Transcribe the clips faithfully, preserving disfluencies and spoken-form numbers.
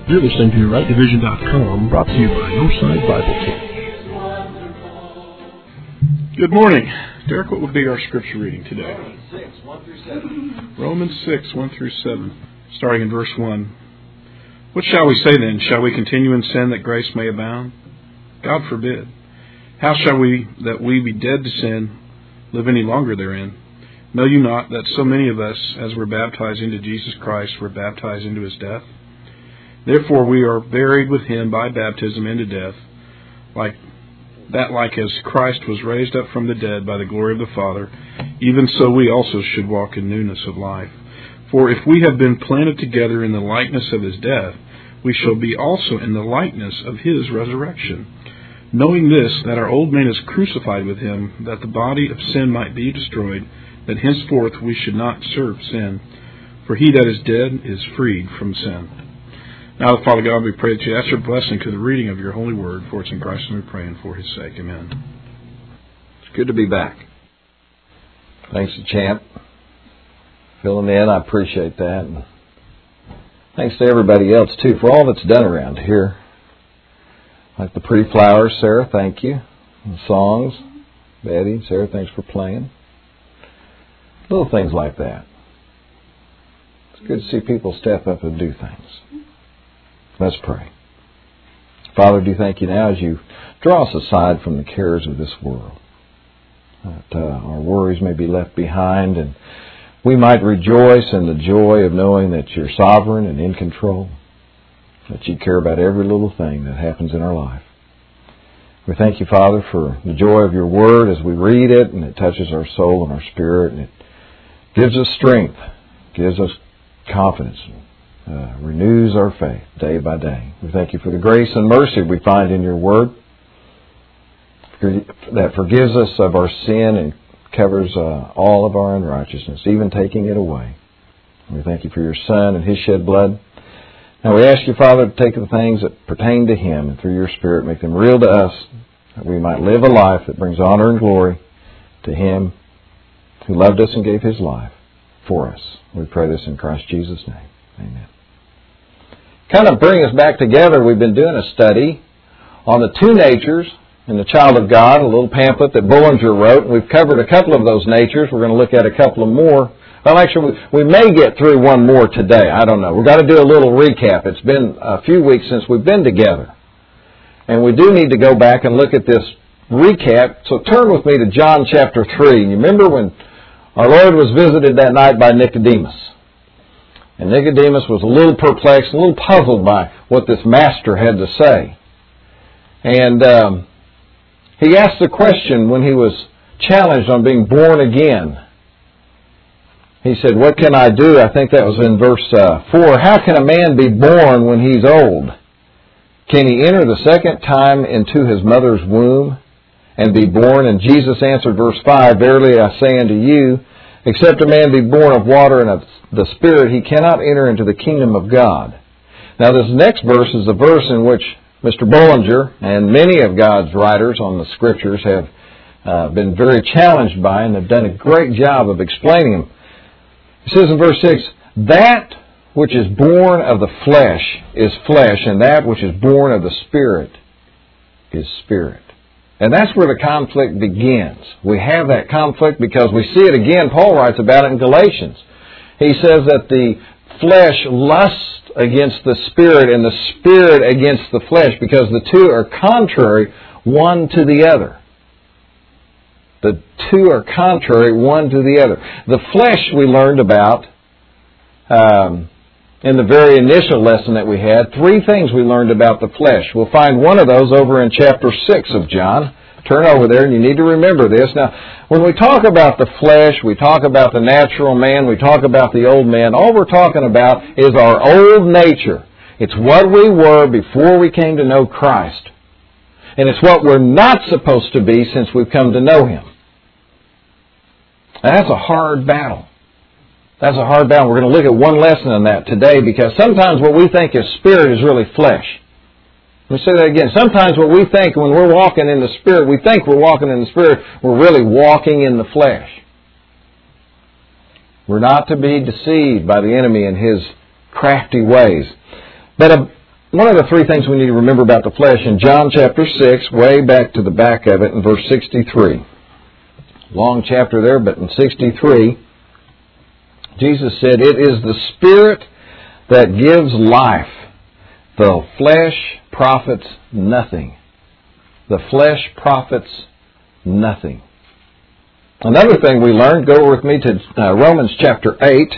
You're listening to right division dot com, brought to you by Northside Bible Team. Good morning. Derek, what would be our scripture reading today? Romans six, one through seven, starting in verse one. What shall we say then? Shall we continue in sin that grace may abound? God forbid. How shall we, that we be dead to sin, live any longer therein? Know you not that so many of us, as were baptized into Jesus Christ, were baptized into his death? Therefore we are buried with him by baptism into death, like that like as Christ was raised up from the dead by the glory of the Father, even so we also should walk in newness of life. For if we have been planted together in the likeness of his death, we shall be also in the likeness of his resurrection. Knowing this, that our old man is crucified with him, that the body of sin might be destroyed, that henceforth we should not serve sin. For he that is dead is freed from sin. Now, Father God, we pray that you ask your blessing to the reading of your holy word, for it's in Christ and we pray and for his sake. Amen. It's good to be back. Thanks to Champ filling in. I appreciate that. And thanks to everybody else, too, for all that's done around here. Like the pretty flowers, Sarah, thank you. And the songs, Betty, Sarah, thanks for playing. Little things like that. It's good to see people step up and do things. Let's pray. Father, do thank you now as you draw us aside from the cares of this world, that uh, our worries may be left behind and we might rejoice in the joy of knowing that you're sovereign and in control, that you care about every little thing that happens in our life. We thank you, Father, for the joy of your word as we read it, and it touches our soul and our spirit, and it gives us strength, gives us confidence, Uh, renews our faith day by day. We thank you for the grace and mercy we find in your word that forgives us of our sin and covers uh, all of our unrighteousness, even taking it away. We thank you for your Son and his shed blood. Now we ask you, Father, to take the things that pertain to him and through your Spirit make them real to us, that we might live a life that brings honor and glory to him who loved us and gave his life for us. We pray this in Christ Jesus' name. Amen. Kind of bring us back together, we've been doing a study on the two natures in the child of God, a little pamphlet that Bullinger wrote. We've covered a couple of those natures. We're going to look at a couple of more. Well, actually, we may get through one more today. I don't know. We've got to do a little recap. It's been a few weeks since we've been together. And we do need to go back and look at this recap. So turn with me to John chapter three. You remember when our Lord was visited that night by Nicodemus? And Nicodemus was a little perplexed, a little puzzled by what this master had to say. And um, he asked the question when he was challenged on being born again. He said, what can I do? I think that was in verse uh, four. How can a man be born when he's old? Can he enter the second time into his mother's womb and be born? And Jesus answered, verse five, verily I say unto you, except a man be born of water and of the Spirit, he cannot enter into the kingdom of God. Now this next verse is a verse in which Mister Bullinger and many of God's writers on the Scriptures have uh, been very challenged by and have done a great job of explaining them. It says in verse six, that which is born of the flesh is flesh, and that which is born of the Spirit is spirit. And that's where the conflict begins. We have that conflict because we see it again. Paul writes about it in Galatians. He says that the flesh lusts against the Spirit and the Spirit against the flesh because the two are contrary one to the other. The two are contrary one to the other. The flesh we learned about um, in the very initial lesson that we had. Three things we learned about the flesh. We'll find one of those over in chapter six of John. Turn over there and you need to remember this. Now, when we talk about the flesh, we talk about the natural man, we talk about the old man, all we're talking about is our old nature. It's what we were before we came to know Christ. And it's what we're not supposed to be since we've come to know Him. And that's a hard battle. That's a hard battle. We're going to look at one lesson in that today because sometimes what we think is spirit is really flesh. Let me say that again. Sometimes what we think when we're walking in the Spirit, we think we're walking in the Spirit, we're really walking in the flesh. We're not to be deceived by the enemy in his crafty ways. But one of the three things we need to remember about the flesh, in John chapter six, way back to the back of it, in verse sixty-three. Long chapter there, but in sixty-three, Jesus said, "It is the Spirit that gives life. The flesh profits nothing." The flesh profits nothing. Another thing we learned, go with me to uh, Romans chapter eight.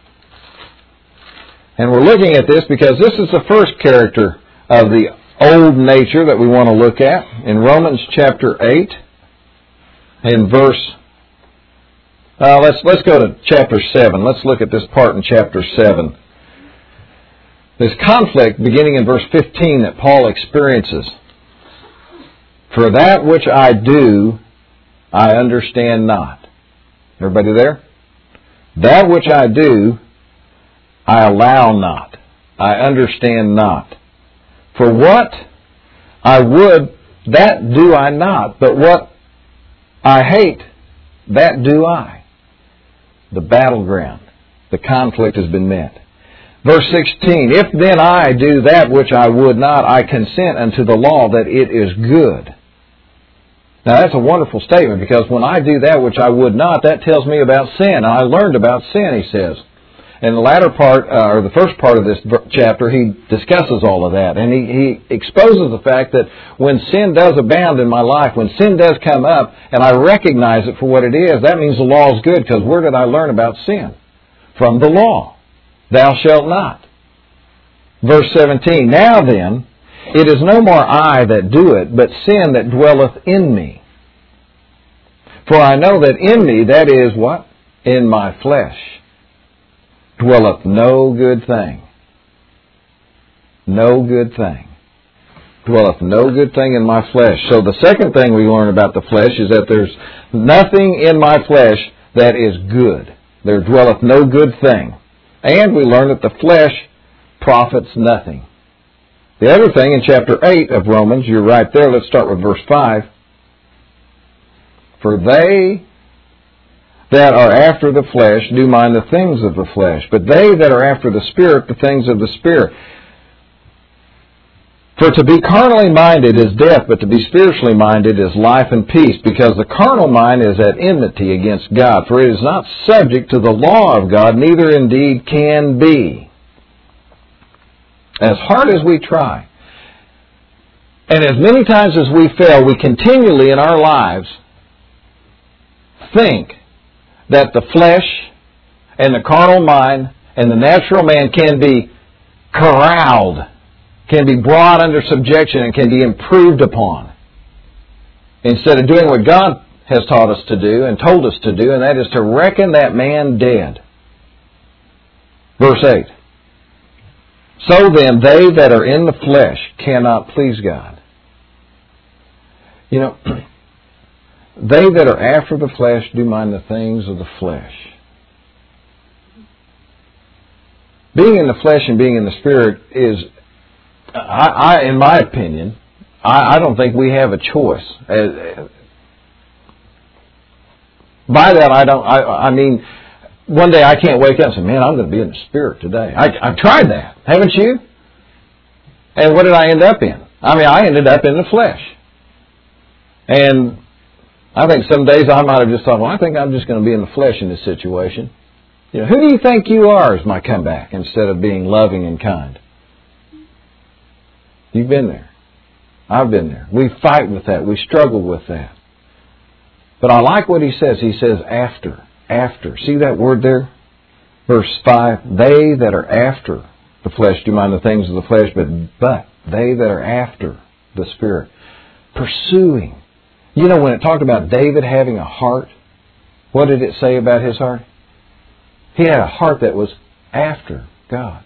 And we're looking at this because this is the first character of the old nature that we want to look at. In Romans chapter eight, in verse, uh, let's let's go to chapter seven. Let's look at this part in chapter seven. This conflict beginning in verse fifteen that Paul experiences. "For that which I do, I understand not." Everybody there? "That which I do, I allow not. I understand not. For what I would, that do I not. But what I hate, that do I." The battleground. The conflict has been met. Verse sixteen, "If then I do that which I would not, I consent unto the law that it is good." Now that's a wonderful statement, because when I do that which I would not, that tells me about sin. I learned about sin, he says. In the latter part, uh, or the first part of this chapter, he discusses all of that. And he, he exposes the fact that when sin does abound in my life, when sin does come up, and I recognize it for what it is, that means the law is good, because where did I learn about sin? From the law. Thou shalt not. Verse seventeen, "Now then, it is no more I that do it, but sin that dwelleth in me. For I know that in me," that is what? In my flesh, "dwelleth no good thing." No good thing. "Dwelleth no good thing in my flesh." So the second thing we learn about the flesh is that there's nothing in my flesh that is good. There dwelleth no good thing. And we learn that the flesh profits nothing. The other thing in chapter eight of Romans, you're right there, let's start with verse five. "For they that are after the flesh do mind the things of the flesh, but they that are after the Spirit, the things of the Spirit. For to be carnally minded is death, but to be spiritually minded is life and peace, because the carnal mind is at enmity against God, for it is not subject to the law of God, neither indeed can be." As hard as we try, and as many times as we fail, we continually in our lives think that the flesh and the carnal mind and the natural man can be corralled, can be brought under subjection, and can be improved upon, instead of doing what God has taught us to do and told us to do, and that is to reckon that man dead. Verse eight. "So then, they that are in the flesh cannot please God." You know, they that are after the flesh do mind the things of the flesh. Being in the flesh and being in the Spirit is, I, I in my opinion, I, I don't think we have a choice. By that, I don't. I, I mean. One day I can't wake up and say, "Man, I'm going to be in the Spirit today." I, I've tried that. Haven't you? And what did I end up in? I mean, I ended up in the flesh. And I think some days I might have just thought, well, I think I'm just going to be in the flesh in this situation. You know, who do you think you are is my comeback, instead of being loving and kind. You've been there. I've been there. We fight with that. We struggle with that. But I like what he says. He says after. After. See that word there? Verse five. "They that are after the flesh do mind the things of the flesh, but, but they that are after the Spirit." Pursuing. You know, when it talked about David having a heart, what did it say about his heart? He had a heart that was after God.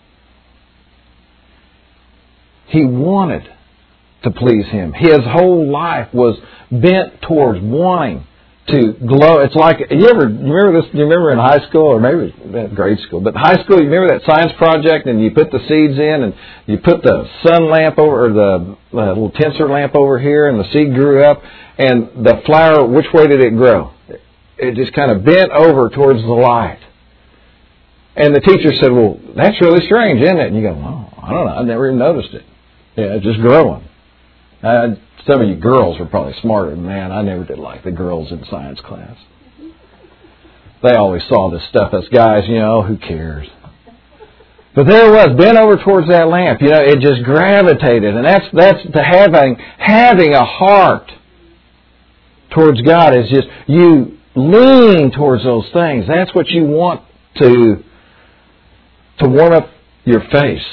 He wanted to please Him. His whole life was bent towards wanting to glow. It's like, you ever you remember this? You remember in high school, or maybe grade school, but high school, you remember that science project, and you put the seeds in, and you put the sun lamp over, or the uh, little tensor lamp over here, and the seed grew up, and the flower, which way did it grow? It just kind of bent over towards the light. And the teacher said, "Well, that's really strange, isn't it?" And you go, "Oh, I don't know. I never even noticed it." Yeah, just growing. Uh, some of you girls are probably smarter than man. I never did like the girls in science class. They always saw this stuff as guys, you know, who cares? But there it was, bent over towards that lamp. You know, it just gravitated. And that's that's to having having a heart towards God is just you lean towards those things. That's what you want to to warm up your face,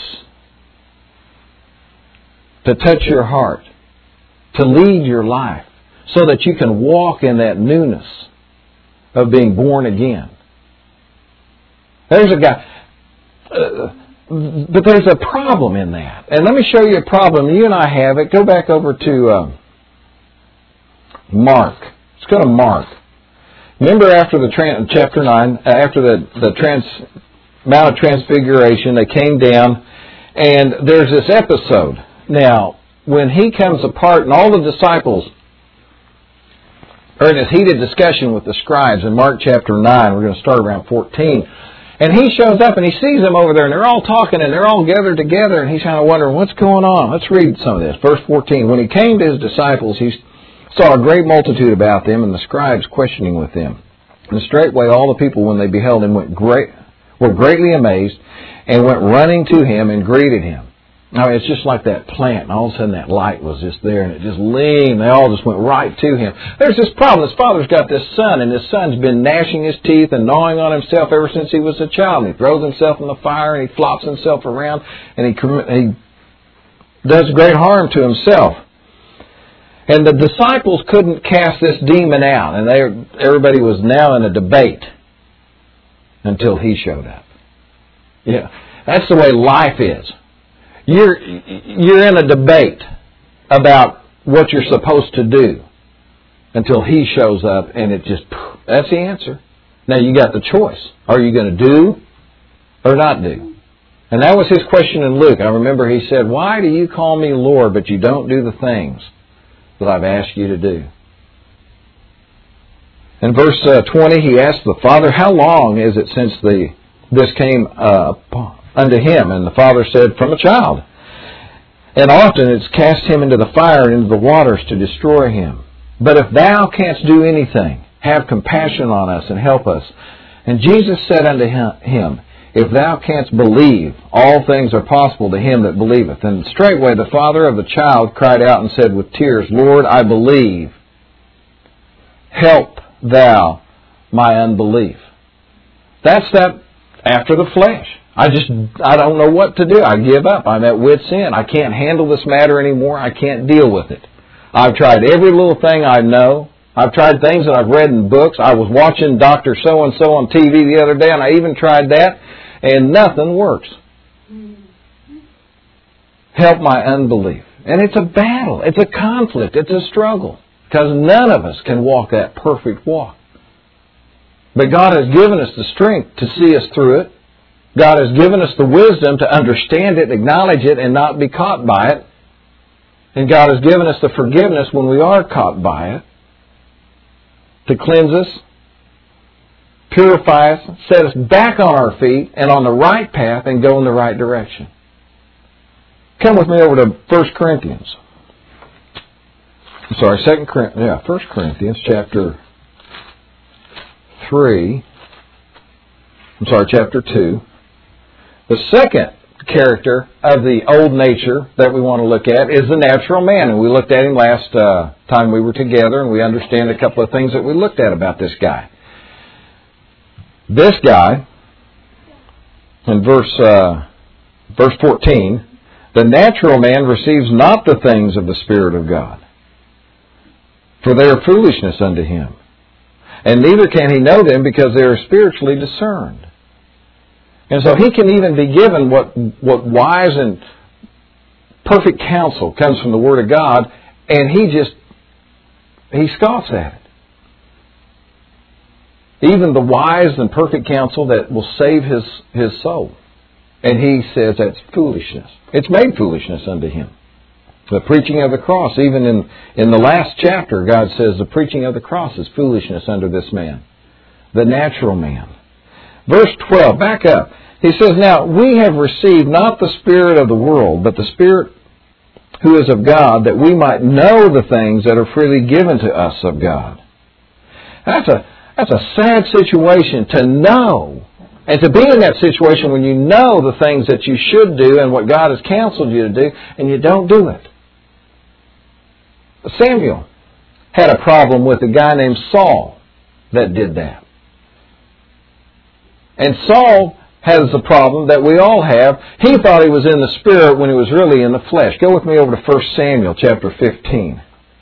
to touch your heart, to lead your life, so that you can walk in that newness of being born again. There's a guy, uh, but there's a problem in that. And let me show you a problem. You and I have it. Go back over to uh, Mark. Let's go to Mark. Remember after the trans, chapter nine, after the, the trans, Mount of Transfiguration, they came down, and there's this episode. Now, when he comes apart, and all the disciples are in this heated discussion with the scribes in Mark chapter nine, we're going to start around fourteen, and he shows up and he sees them over there, and they're all talking, and they're all gathered together, and he's kind of wondering, what's going on? Let's read some of this. Verse fourteen, when he came to his disciples, he saw a great multitude about them, and the scribes questioning with them. And straightway all the people, when they beheld him, went great, were greatly amazed, and went running to him and greeted him. Now, it's just like that plant, and all of a sudden that light was just there, and it just leaned. They all just went right to him. There's this problem. His father's got this son, and his son's been gnashing his teeth and gnawing on himself ever since he was a child. And he throws himself in the fire, and he flops himself around, and he, he does great harm to himself. And the disciples couldn't cast this demon out, and they, everybody was now in a debate until he showed up. Yeah, that's the way life is. You're you're in a debate about what you're supposed to do until he shows up, and it just, that's the answer. Now you got the choice. Are you going to do or not do? And that was his question in Luke. I remember he said, why do you call me Lord, but you don't do the things that I've asked you to do? In verse uh, twenty, he asked the Father, how long is it since the this came uh, unto him? And the Father said, from a child. And often it's cast him into the fire and into the waters to destroy him. But if thou canst do anything, have compassion on us and help us. And Jesus said unto him, if thou canst believe, all things are possible to him that believeth. And straightway the father of the child cried out and said with tears, Lord, I believe. Help thou my unbelief. That's that after the flesh. I just, I don't know what to do. I give up. I'm at wit's end. I can't handle this matter anymore. I can't deal with it. I've tried every little thing I know. I've tried things that I've read in books. I was watching Doctor So-and-so on T V the other day, and I even tried that, and nothing works. Help my unbelief. And it's a battle. It's a conflict. It's a struggle. Because none of us can walk that perfect walk. But God has given us the strength to see us through it. God has given us the wisdom to understand it, acknowledge it, and not be caught by it. And God has given us the forgiveness when we are caught by it, to cleanse us, purify us, set us back on our feet and on the right path and go in the right direction. Come with me over to First Corinthians. I'm sorry, Second Corinthians, yeah, First Corinthians chapter three. I'm sorry, chapter two. The second character of the old nature that we want to look at is the natural man. And we looked at him last uh, time we were together, and we understand a couple of things that we looked at about this guy. This guy, in verse, uh, verse fourteen, the natural man receives not the things of the Spirit of God, for they are foolishness unto him. And neither can he know them, because they are spiritually discerned. And so he can even be given what what wise and perfect counsel comes from the Word of God, and he just, he scoffs at it. Even the wise and perfect counsel that will save his, his soul. And he says that's foolishness. It's made foolishness unto him. The preaching of the cross, even in, in the last chapter, God says the preaching of the cross is foolishness unto this man, the natural man. Verse twelve, back up. He says, now we have received not the spirit of the world, but the Spirit who is of God, that we might know the things that are freely given to us of God. That's a, that's a sad situation to know. And to be in that situation when you know the things that you should do and what God has counseled you to do, and you don't do it. Samuel had a problem with a guy named Saul that did that. And Saul has a problem that we all have. He thought he was in the Spirit when he was really in the flesh. Go with me over to First Samuel chapter fifteen.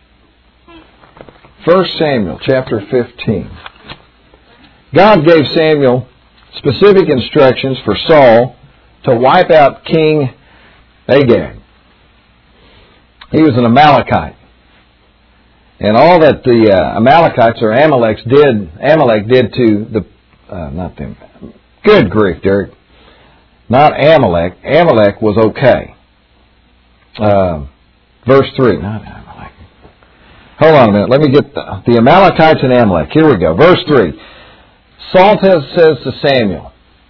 First Samuel chapter fifteen. God gave Samuel specific instructions for Saul to wipe out King Agag. He was an Amalekite. And all that the uh, Amalekites or Amaleks did, Amalek did to the, uh, not them, good grief, Derek, not Amalek. Amalek was okay. Uh, verse three, not Amalek. Hold on a minute, let me get the, the Amalekites and Amalek. Here we go, verse three. Saul says to Samuel,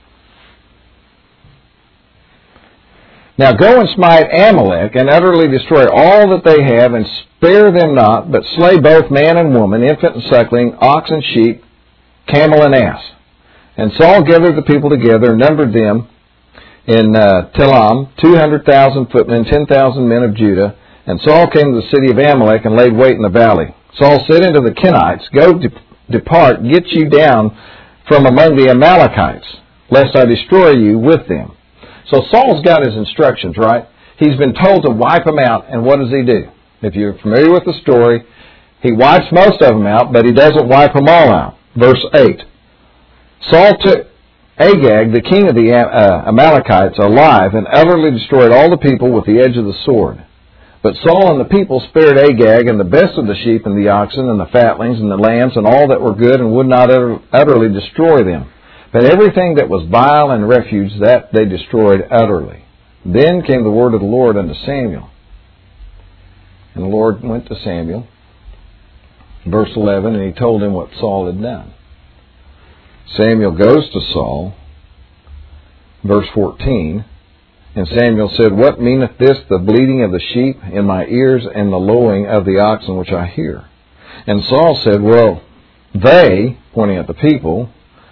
"Now go and smite Amalek, and utterly destroy all that they have, and spare them not, but slay both man and woman, infant and suckling, ox and sheep, camel and ass." And Saul gathered the people together, and numbered them in uh, Telam, two hundred thousand footmen, ten thousand men of Judah. And Saul came to the city of Amalek, and laid wait in the valley. Saul said unto the Kenites, "Go, de- depart, get you down from among the Amalekites, lest I destroy you with them." So Saul's got his instructions, right? He's been told to wipe them out, and what does he do? If you're familiar with the story, he wipes most of them out, but he doesn't wipe them all out. Verse eight. Saul took Agag, the king of the uh, Amalekites, alive, and utterly destroyed all the people with the edge of the sword. But Saul and the people spared Agag, and the best of the sheep and the oxen, and the fatlings and the lambs, and all that were good, and would not utterly destroy them. But everything that was vile and refuge, that they destroyed utterly. Then came the word of the Lord unto Samuel. And the Lord went to Samuel, verse eleven, and he told him what Saul had done. Samuel goes to Saul, verse fourteen, and Samuel said, "What meaneth this, the bleating of the sheep in my ears, and the lowing of the oxen which I hear?" And Saul said, "Well, they," pointing at the people,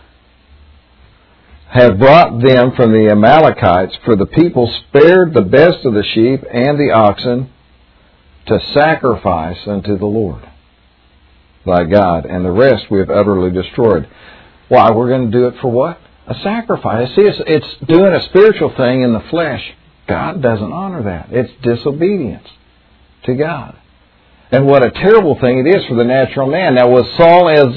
"have brought them from the Amalekites, for the people spared the best of the sheep and the oxen to sacrifice unto the Lord thy God, and the rest we have utterly destroyed." Why? We're going to do it for what? A sacrifice. See, it's, it's doing a spiritual thing in the flesh. God doesn't honor that. It's disobedience to God. And what a terrible thing it is for the natural man. Now, was Saul as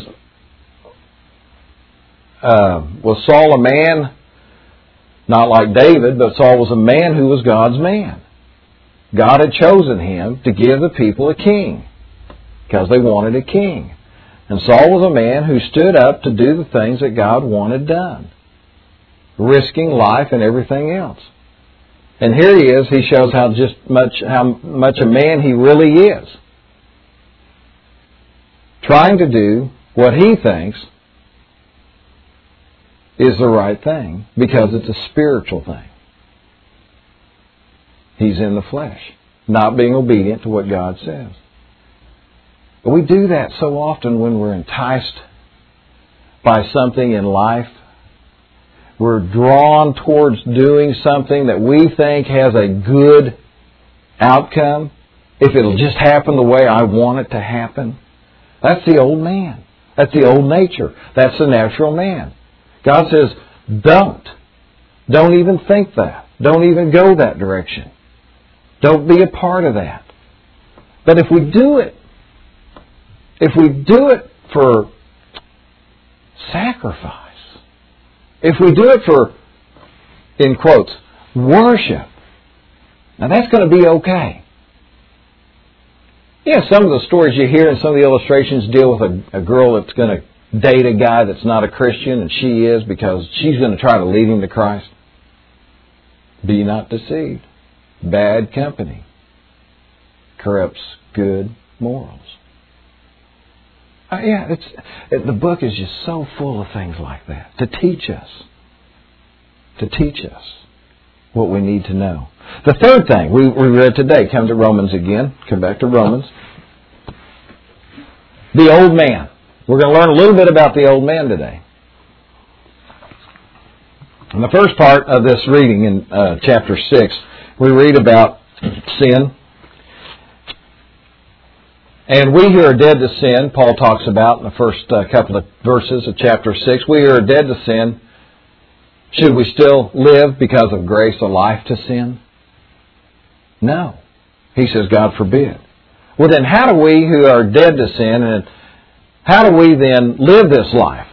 uh, was Saul a man not like David, but Saul was a man who was God's man. God had chosen him to give the people a king because they wanted a king. And Saul was a man who stood up to do the things that God wanted done, risking life and everything else. And here he is. He shows how just much how much a man he really is, trying to do what he thinks is the right thing because it's a spiritual thing. He's in the flesh, not being obedient to what God says. But we do that so often when we're enticed by something in life. We're drawn towards doing something that we think has a good outcome. If it'll just happen the way I want it to happen. That's the old man. That's the old nature. That's the natural man. God says, don't. Don't even think that. Don't even go that direction. Don't be a part of that. But if we do it, if we do it for sacrifice, if we do it for, in quotes, worship, now that's going to be okay. Yeah, some of the stories you hear and some of the illustrations deal with a, a girl that's going to date a guy that's not a Christian, and she is, because she's going to try to lead him to Christ. Be not deceived. Bad company corrupts good morals. Uh, yeah, it's it, the book is just so full of things like that to teach us, to teach us what we need to know. The third thing we, we read today, come to Romans again. Come back to Romans. The old man. We're going to learn a little bit about the old man today. In the first part of this reading in uh, chapter six, we read about sin. And we who are dead to sin, Paul talks about in the first uh, couple of verses of chapter six, we who are dead to sin, should we still live because of grace a life to sin? No. He says, God forbid. Well then, how do we who are dead to sin, and how do we then live this life?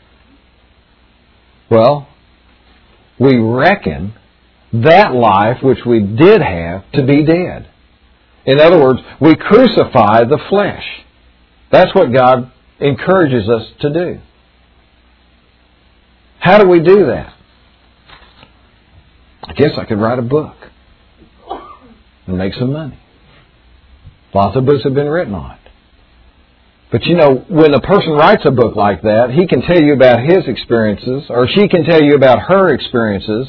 Well, we reckon that life which we did have to be dead. In other words, we crucify the flesh. That's what God encourages us to do. How do we do that? I guess I could write a book and make some money. Lots of books have been written on it. But you know, when a person writes a book like that, he can tell you about his experiences, or she can tell you about her experiences.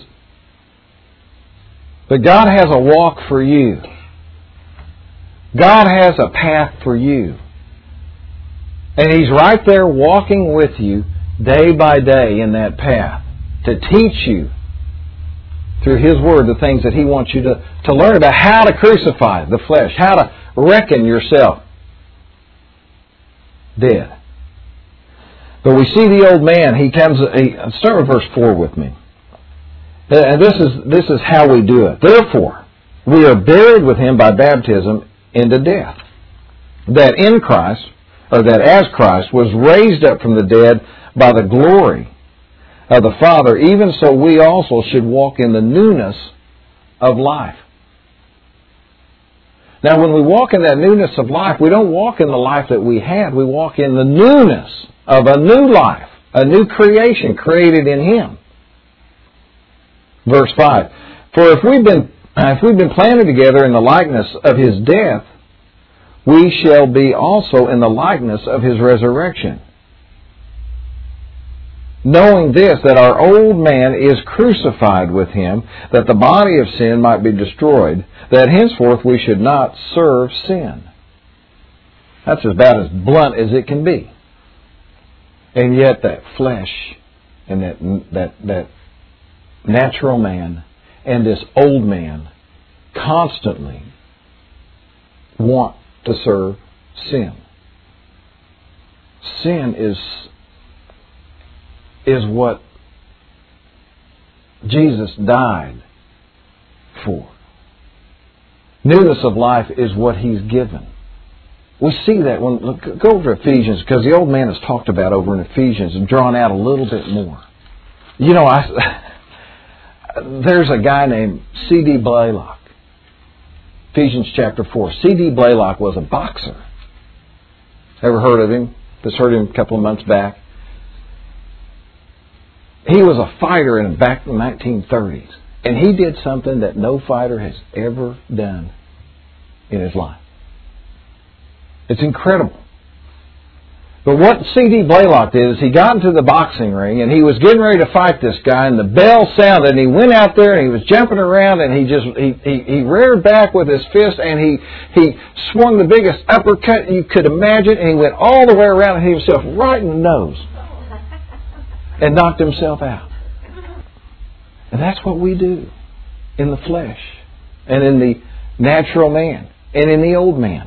But God has a walk for you. God has a path for you. And He's right there walking with you day by day in that path to teach you through His Word the things that He wants you to, to learn about, how to crucify the flesh, how to reckon yourself dead. But we see the old man. He comes. He, start with verse four with me. And this is this is how we do it. Therefore, we are buried with Him by baptism into death, that in Christ, or that as Christ was raised up from the dead by the glory of the Father, even so we also should walk in the newness of life. Now, when we walk in that newness of life, we don't walk in the life that we had. We walk in the newness of a new life, a new creation created in Him. Verse five, for if we've been if we've been planted together in the likeness of His death, we shall be also in the likeness of His resurrection. Knowing this, that our old man is crucified with Him, that the body of sin might be destroyed, that henceforth we should not serve sin. That's about as blunt as it can be. And yet that flesh and that that that natural man and this old man constantly want to serve sin. Sin is is what Jesus died for. Newness of life is what He's given. We see that when look, go over to Ephesians, because the old man is talked about over in Ephesians and drawn out a little bit more. You know, I there's a guy named C D Blaylock. Ephesians chapter four. C D Blaylock was a boxer. Ever heard of him? Just heard him a couple of months back. He was a fighter in back in the nineteen thirties. And he did something that no fighter has ever done in his life. It's incredible. But what C D Blaylock did is he got into the boxing ring and he was getting ready to fight this guy, and the bell sounded and he went out there and he was jumping around and he just he he, he reared back with his fist and he he swung the biggest uppercut you could imagine, and he went all the way around and hit himself right in the nose and knocked himself out. And that's what we do in the flesh and in the natural man and in the old man.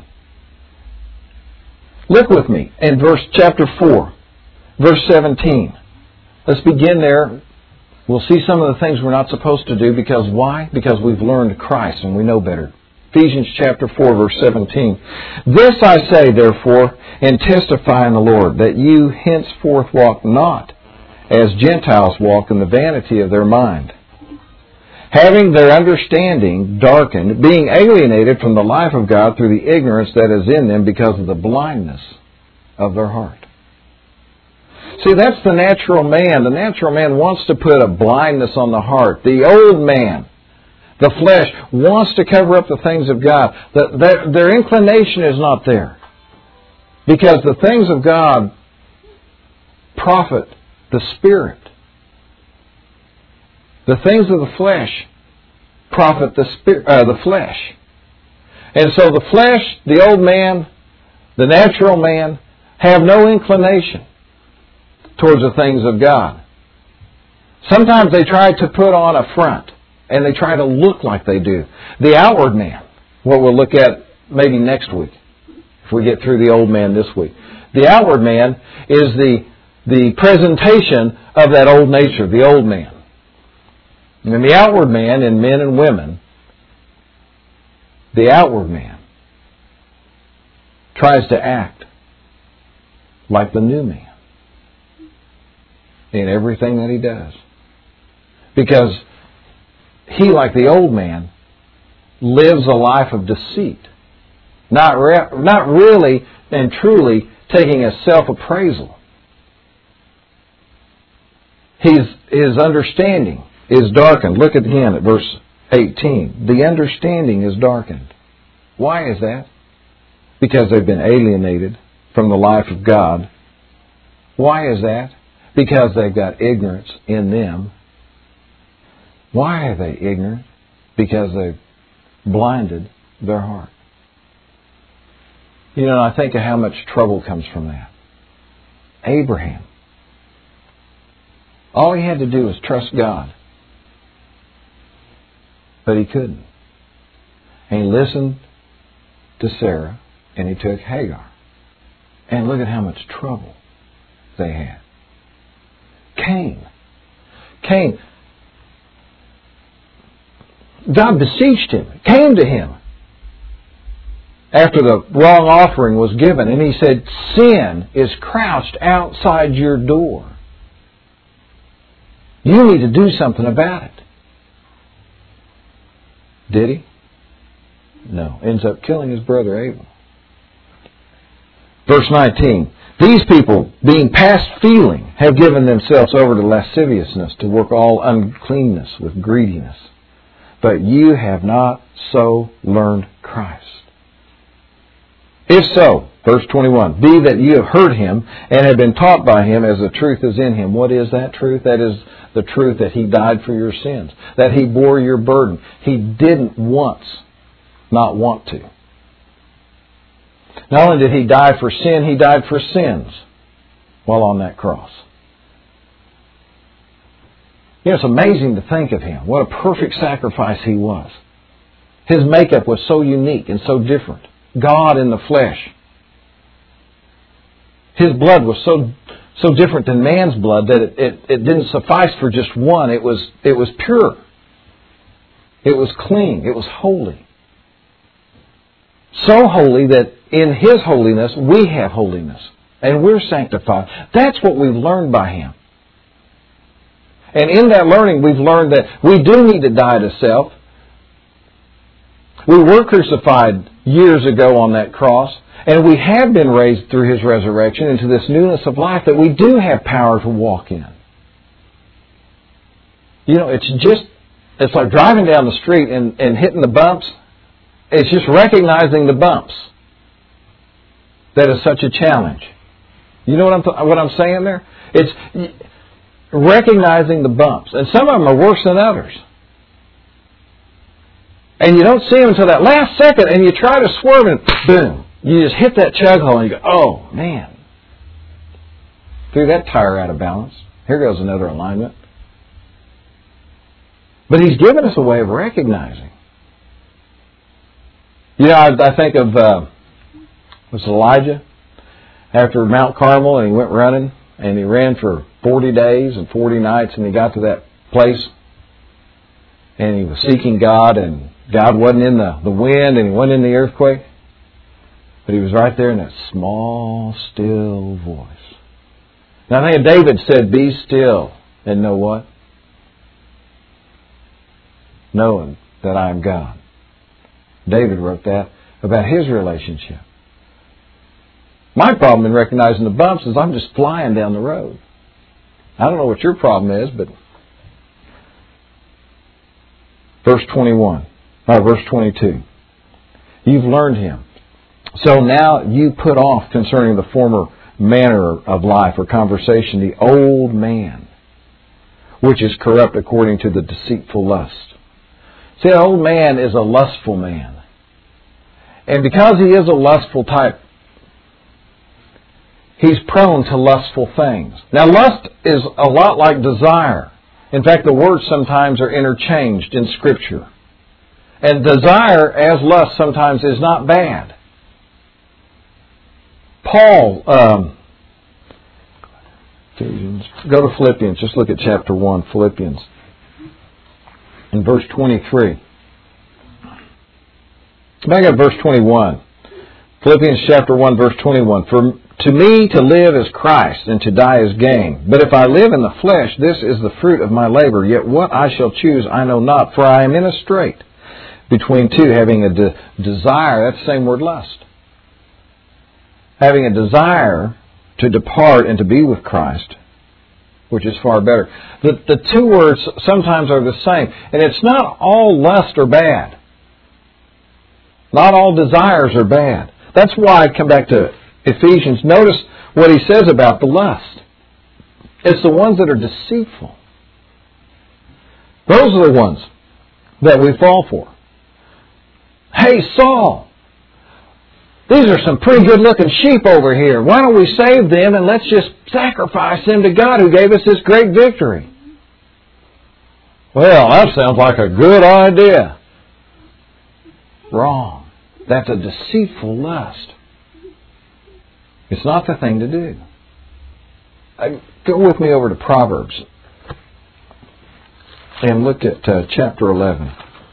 Look with me in verse chapter four, verse seventeen. Let's begin there. We'll see some of the things we're not supposed to do. Because why? Because we've learned Christ and we know better. Ephesians chapter four, verse seventeen. This I say, therefore, and testify in the Lord, that you henceforth walk not as Gentiles walk in the vanity of their mind, having their understanding darkened, being alienated from the life of God through the ignorance that is in them because of the blindness of their heart. See, that's the natural man. The natural man wants to put a blindness on the heart. The old man, the flesh, wants to cover up the things of God. The, their, their inclination is not there. Because the things of God profit the spirit. The things of the flesh profit the spirit, uh, the flesh. And so the flesh, the old man, the natural man, have no inclination towards the things of God. Sometimes they try to put on a front, and they try to look like they do. The outward man, what we'll look at maybe next week, if we get through the old man this week. The outward man is the, the presentation of that old nature, the old man. And the outward man in men and women, the outward man tries to act like the new man in everything that he does. Because he, like the old man, lives a life of deceit. Not, re- not really and truly taking a self-appraisal. His, his understanding is darkened. Look again at verse eighteen. The understanding is darkened. Why is that? Because they've been alienated from the life of God. Why is that? Because they've got ignorance in them. Why are they ignorant? Because they've blinded their heart. You know, I think of how much trouble comes from that. Abraham. All he had to do was trust God. But he couldn't. And he listened to Sarah, and he took Hagar. And look at how much trouble they had. Cain. Cain. God beseeched him, came to him after the wrong offering was given, and he said, sin is crouched outside your door. You need to do something about it. Did he? No. Ends up killing his brother Abel. Verse nineteen. These people, being past feeling, have given themselves over to lasciviousness, to work all uncleanness with greediness. But you have not so learned Christ. If so, verse twenty-one, be that you have heard him and have been taught by him as the truth is in him. What is that truth? That is the truth that he died for your sins, that he bore your burden. He didn't once not want to. Not only did he die for sin, he died for sins while on that cross. You know, it's amazing to think of him. What a perfect sacrifice he was. His makeup was so unique and so different. God in the flesh. His blood was so so different than man's blood that it, it, it didn't suffice for just one. It was it was pure. It was clean. It was holy. So holy that in His holiness we have holiness. And we're sanctified. That's what we've learned by Him. And in that learning we've learned that we do need to die to self. We were crucified years ago on that cross, and we have been raised through His resurrection into this newness of life that we do have power to walk in. You know, it's just, it's like driving down the street and, and hitting the bumps. It's just recognizing the bumps that is such a challenge. You know what I'm th- what I'm saying there? It's recognizing the bumps. And some of them are worse than others. And you don't see them until that last second, and you try to swerve, and boom, you just hit that chug hole, and you go, oh, man. Threw that tire out of balance. Here goes another alignment. But He's given us a way of recognizing. You know, I, I think of, uh, was Elijah after Mount Carmel, and he went running, and he ran for forty days and forty nights, and he got to that place, and he was seeking God, and God wasn't in the, the wind, and He wasn't in the earthquake, but He was right there in that small, still voice. Now I think David said, be still, and know what? Knowing that I am God. David wrote that about his relationship. My problem in recognizing the bumps is I'm just flying down the road. I don't know what your problem is, but verse twenty-one, or verse twenty-two. You've learned Him. So now you put off concerning the former manner of life or conversation the old man, which is corrupt according to the deceitful lust. See, an old man is a lustful man. And because he is a lustful type, he's prone to lustful things. Now, lust is a lot like desire. In fact, the words sometimes are interchanged in Scripture. And desire, as lust, sometimes is not bad. Paul, um, Ephesians, go to Philippians. Just look at chapter one, Philippians. In verse twenty-three. Back at verse twenty-one. Philippians chapter one, verse twenty-one. For to me to live is Christ, and to die is gain. But if I live in the flesh, this is the fruit of my labor. Yet what I shall choose I know not, for I am in a strait between two, having a de- desire, that's the same word, lust. Having a desire to depart and to be with Christ, which is far better. The, the two words sometimes are the same. And it's not all lust are bad. Not all desires are bad. That's why I come back to Ephesians. Notice what he says about the lust. It's the ones that are deceitful. Those are the ones that we fall for. Hey, Saul, these are some pretty good-looking sheep over here. Why don't we save them and let's just sacrifice them to God who gave us this great victory? Well, that sounds like a good idea. Wrong. That's a deceitful lust. It's not the thing to do. Go with me over to Proverbs and look at uh, chapter eleven.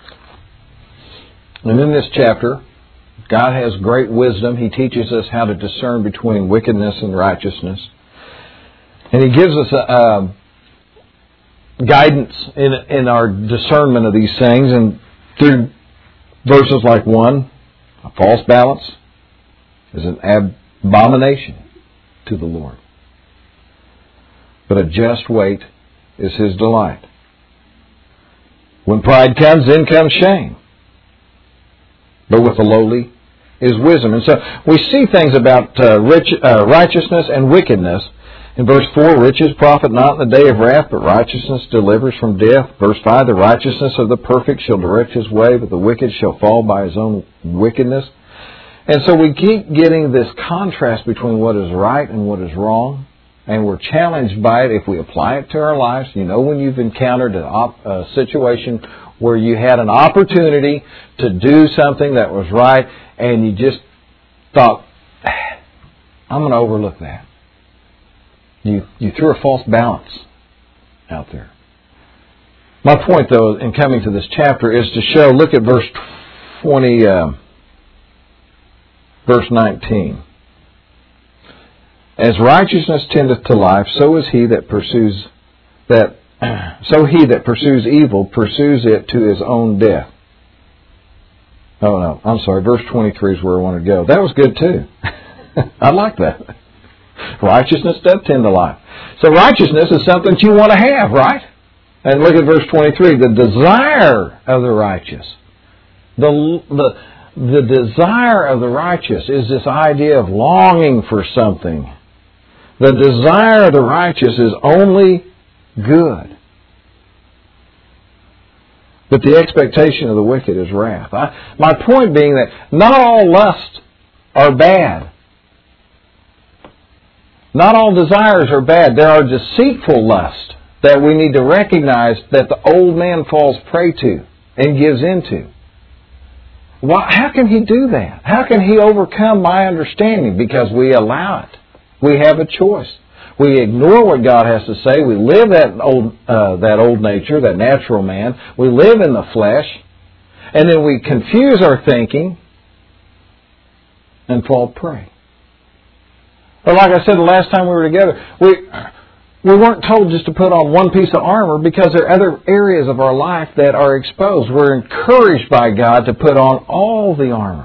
And in this chapter, God has great wisdom. He teaches us how to discern between wickedness and righteousness. And He gives us a, a guidance in, in our discernment of these things. And through verses like one, a false balance is an abomination to the Lord. But a just weight is His delight. When pride comes, then comes shame. But with the lowly is wisdom. And so we see things about uh, rich, uh, righteousness and wickedness. In verse four, riches profit not in the day of wrath, but righteousness delivers from death. Verse five, the righteousness of the perfect shall direct his way, but the wicked shall fall by his own wickedness. And so we keep getting this contrast between what is right and what is wrong. And we're challenged by it if we apply it to our lives. You know, when you've encountered an op- a situation where you had an opportunity to do something that was right, and you just thought, I'm going to overlook that. You you threw a false balance out there. My point, though, in coming to this chapter is to show, look at verse twenty, uh, verse nineteen. As righteousness tendeth to life, so is he that pursues that. So he that pursues evil pursues it to his own death. Oh no, I'm sorry. Verse twenty-three is where I want to go. That was good too. I like that. Righteousness does tend to life. So righteousness is something that you want to have, right? And look at verse twenty-three. The desire of the righteous. The, the, the desire of the righteous is this idea of longing for something. The desire of the righteous is only good. But the expectation of the wicked is wrath. I, my point being that not all lusts are bad. Not all desires are bad. There are deceitful lusts that we need to recognize that the old man falls prey to and gives into. Why, how can he do that? How can he overcome my understanding? Because we allow it. We have a choice. We ignore what God has to say. We live that old uh, that old nature, that natural man. We live in the flesh. And then we confuse our thinking and fall prey. But like I said the last time we were together, we we weren't told just to put on one piece of armor because there are other areas of our life that are exposed. We're encouraged by God to put on all the armor.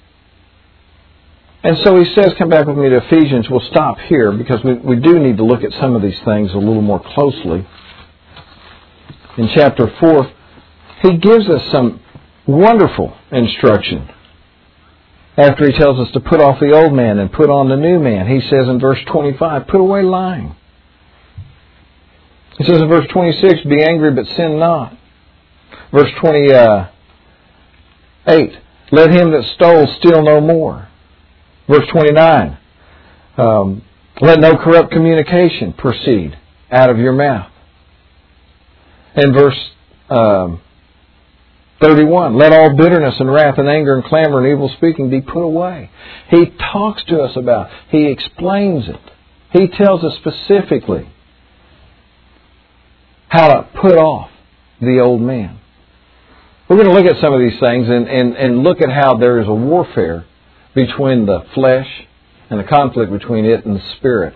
And so he says, come back with me to Ephesians. We'll stop here because we, we do need to look at some of these things a little more closely. In chapter four, he gives us some wonderful instruction. After he tells us to put off the old man and put on the new man, he says in verse twenty-five, put away lying. He says in verse twenty-six, be angry but sin not. Verse twenty-eight, let him that stole steal no more. Verse twenty-nine, um, let no corrupt communication proceed out of your mouth. And verse um, thirty-one, let all bitterness and wrath and anger and clamor and evil speaking be put away. He talks to us about, he explains it. He tells us specifically how to put off the old man. We're going to look at some of these things and, and, and look at how there is a warfare between the flesh and the conflict between it and the spirit.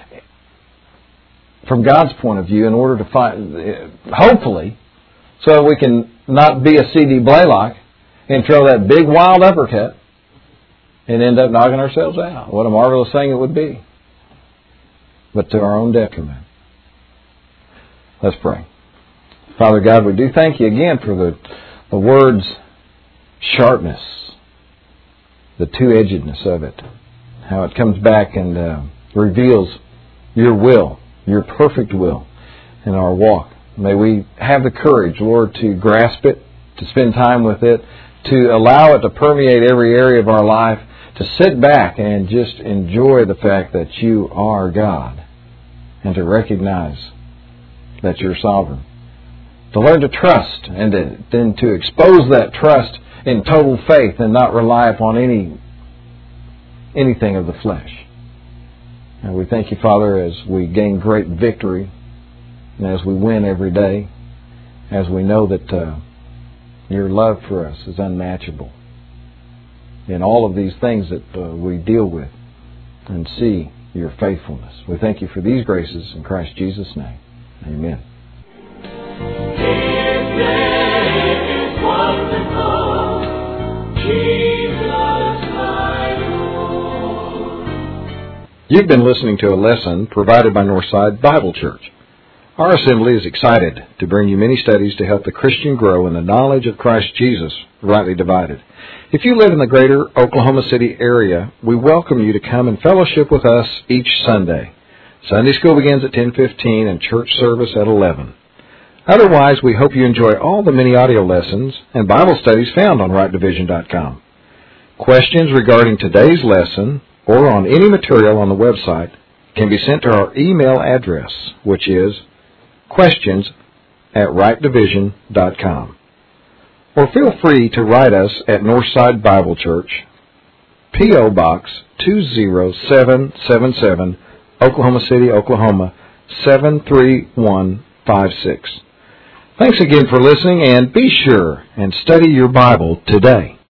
From God's point of view, in order to find, hopefully, so we can not be a C D Blaylock and throw that big wild uppercut and end up knocking ourselves out. What a marvelous thing it would be. But to our own detriment. Let's pray. Father God, we do thank you again for the, the word's sharpness, the two-edgedness of it, how it comes back and uh, reveals your will, your perfect will in our walk. May we have the courage, Lord, to grasp it, to spend time with it, to allow it to permeate every area of our life, to sit back and just enjoy the fact that you are God, and to recognize that you're sovereign. To learn to trust, and to, then to expose that trust in total faith and not rely upon any anything of the flesh. And we thank you, Father, as we gain great victory and as we win every day, as we know that uh, your love for us is unmatchable in all of these things that uh, we deal with and see your faithfulness. We thank you for these graces in Christ Jesus' name. Amen. His name is wonderful, Jesus my Lord. You've been listening to a lesson provided by Northside Bible Church. Our assembly is excited to bring you many studies to help the Christian grow in the knowledge of Christ Jesus, rightly divided. If you live in the greater Oklahoma City area, we welcome you to come and fellowship with us each Sunday. Sunday school begins at ten fifteen and church service at eleven. Otherwise, we hope you enjoy all the many audio lessons and Bible studies found on right division dot com. Questions regarding today's lesson or on any material on the website can be sent to our email address, which is questions at right division dot com. Or feel free to write us at Northside Bible Church, P O Box two zero seven seven seven, Oklahoma City, Oklahoma seven three one five six. Thanks again for listening, and be sure and study your Bible today.